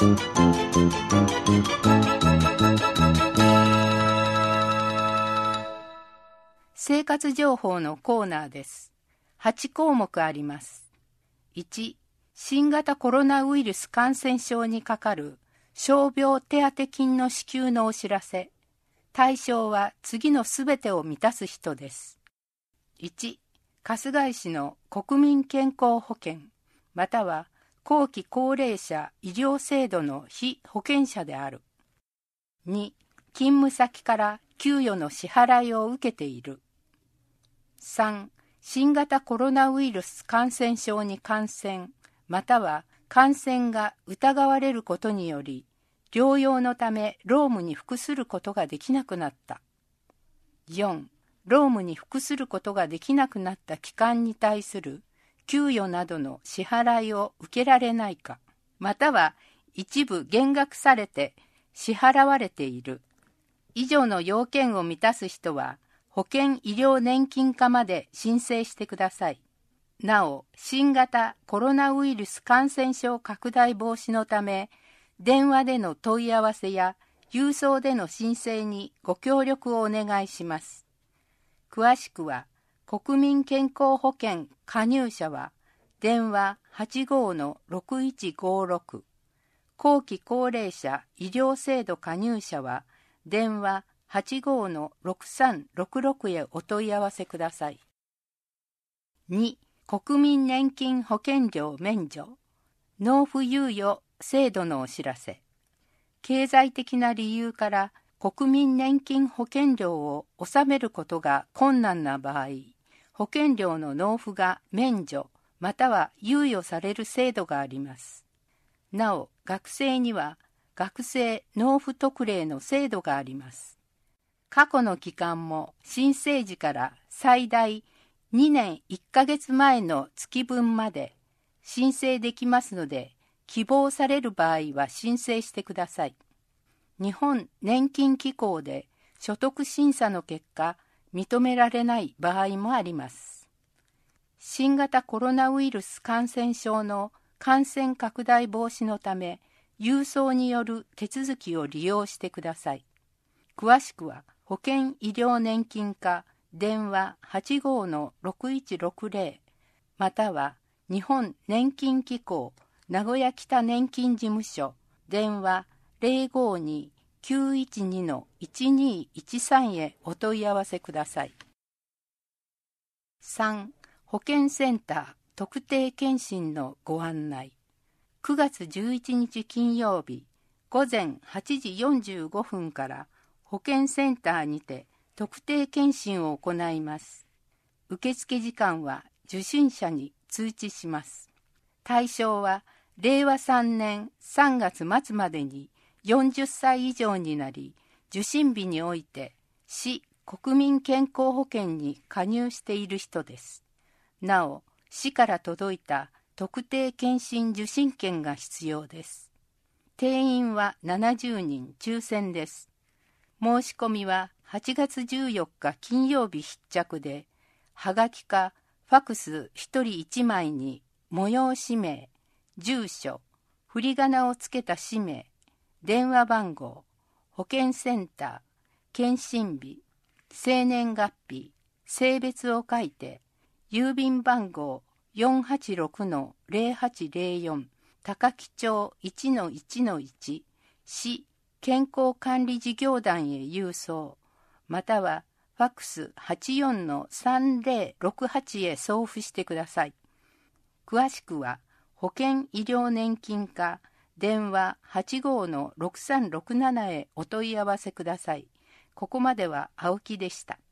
生活情報のコーナーです。8項目あります。1、新型コロナウイルス感染症にかかる傷病手当金の支給のお知らせ。対象は次のすべてを満たす人です。1、春日井市の国民健康保険、または後期高齢者医療制度の被保険者である。2、勤務先から給与の支払いを受けている。3、新型コロナウイルス感染症に感染、または感染が疑われることにより、療養のため労務に服することができなくなった。4、労務に服することができなくなった期間に対する給与などの支払いを受けられないか、または一部減額されて支払われている。以上の要件を満たす人は、保険医療年金課まで申請してください。なお、新型コロナウイルス感染症拡大防止のため、電話での問い合わせや郵送での申請にご協力をお願いします。詳しくは、国民健康保険加入者は、電話 85-6156、後期高齢者医療制度加入者は、電話 85-6366 へお問い合わせください。2、国民年金保険料免除、納付猶予制度のお知らせ。経済的な理由から国民年金保険料を納めることが困難な場合、保険料の納付が免除または猶予される制度があります。なお、学生には学生納付特例の制度があります。過去の期間も申請時から最大2年1ヶ月前の月分まで申請できますので、希望される場合は申請してください。日本年金機構で所得審査の結果、認められない場合もあります。新型コロナウイルス感染症の感染拡大防止のため、郵送による手続きを利用してください。詳しくは、保険医療年金課電話 85-6160 または日本年金機構名古屋北年金事務所電話 052-912-1213 へお問い合わせください。3、保健センター特定健診のご案内。9月11日金曜日午前8時45分から保健センターにて特定健診を行います。受付時間は受診者に通知します。対象は令和3年3月末までに40歳以上になり、受診日において市国民健康保険に加入している人です。なお、市から届いた特定健診受診券が必要です。定員は70人抽選です。申し込みは8月14日金曜日必着で、はがきかファクス1人1枚に催し名、住所、振り仮名をつけた氏名、電話番号、保健センター、検診日、生年月日、性別を書いて、郵便番号 486-0804 高木町 1-1-1 市健康管理事業団へ郵送、またはファクス 84-3068 へ送付してください。詳しくは保険医療年金課電話 85-6367 へお問い合わせください。ここまでは青木でした。